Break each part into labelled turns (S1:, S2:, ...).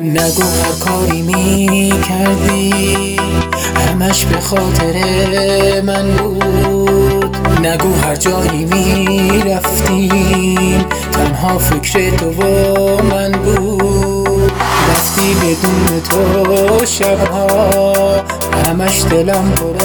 S1: نگو هر کاری می کردی همش به خاطر من بود. نگو هر جایی می رفتیم تنها فکر تو و من بود. رفتی بدون تو شبها همش دلم پر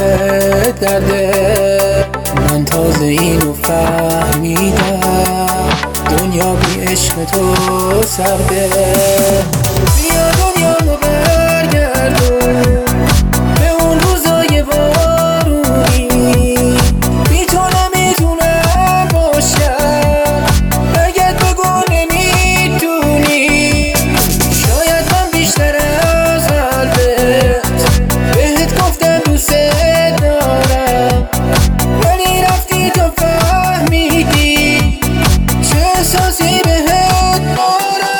S1: درده. من تازه اینو فهمیدم دنیا بی عشق تو سرده. بیا دنیامو برگردون به اون روزای بارونی. بی تو نمیتونم باشم اگه بگو نمیتونی. شاید من بیشتر از قلبت بهت گفتم دوست دارم، ولی رفتی تو فهمیدی چه احساسی بهت دارم.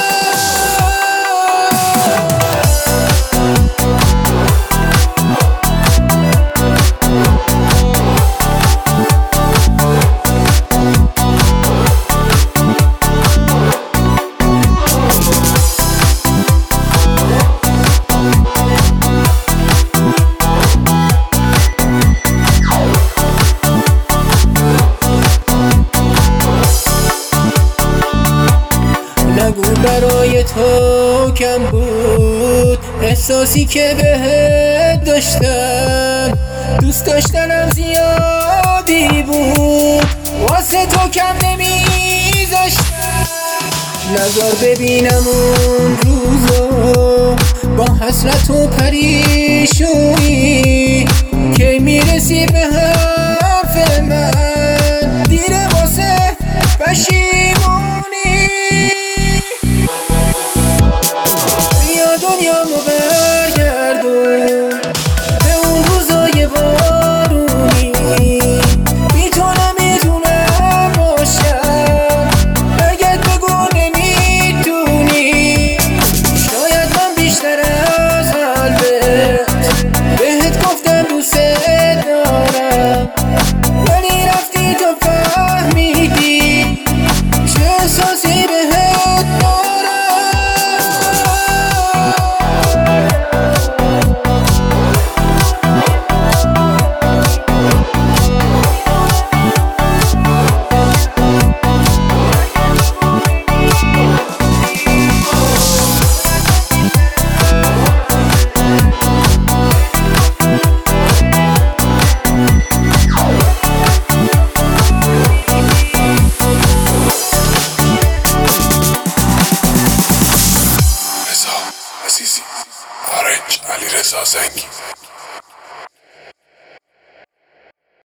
S1: نگو برای تو کم بود احساسی که بهت داشتم. دوست داشتنم زیادی بود واسه تو کم نمیذاشتم. نذار ببینم اون روزو با حسرت و پریشونی که میرسی به حرف من. دیره واسه پشیمونی. دنیامو برگردون به اون روزای بارونی. بی تو نمیتونم باشم اگه بگو نمیتونی. شاید من بیشتر از قلبت بهت گفتم دوست دارم، ولی رفتی تو فهمیدی چه احساسی بهت دارم.
S2: عزیزی آرنج علیرضا زنگی.